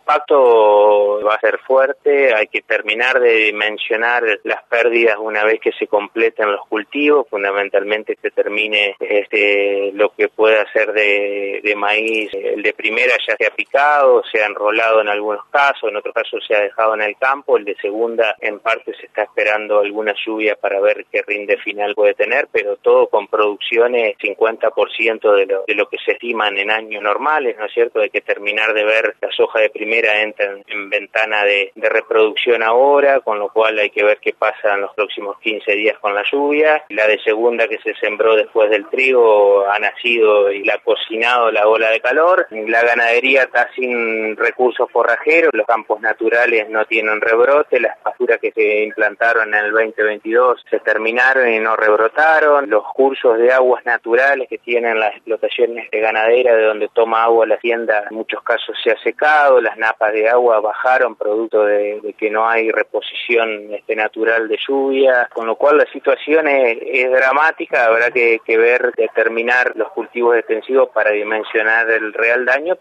impacto va a ser fuerte, hay que terminar de dimensionar las pérdidas una vez que se completen los cultivos, fundamentalmente se termine lo que pueda ser de maíz, el de primera ya se ha picado, se ha enrolado en algunos casos, en otros casos se ha dejado en el campo, el de segunda en parte se está esperando alguna lluvia para ver qué rinde final puede tener, pero todo con producciones 50% de lo que se estiman en años normales, ¿no es cierto? Hay que terminar de ver, la soja de primera entra en ventana de reproducción ahora, con lo cual hay que ver qué pasa en los próximos 15 días con la lluvia. La de segunda que se sembró después del trigo ha nacido y la ha cocinado la ola de calor. La ganadería está sin recursos forrajeros, los campos naturales no tienen rebrote, las pasturas que se implantaron en el 2022 se terminaron y no rebrotaron. Los cursos de aguas naturales que tienen las explotaciones de ganadera de donde toma agua la hacienda, en muchos casos se ha secado, las napas de agua bajaron producto de que no hay reposición natural de lluvia, con lo cual la situación es dramática. Habrá que ver, determinar los cultivos extensivos para dimensionar el real daño.